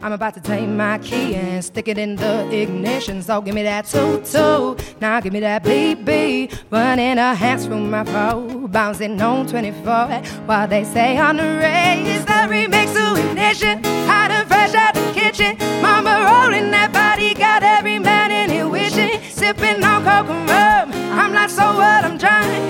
I'm about to take my key and stick it in the ignition. So give me that toot-toot, now give me that beep-beep. Running her hands through my fro, bouncing on 24. While they say on the race, the remix to ignition. Hot and fresh out the kitchen, mama rolling that body, got every man in here wishing. Sipping on coke and rum, I'm like, so what, I'm trying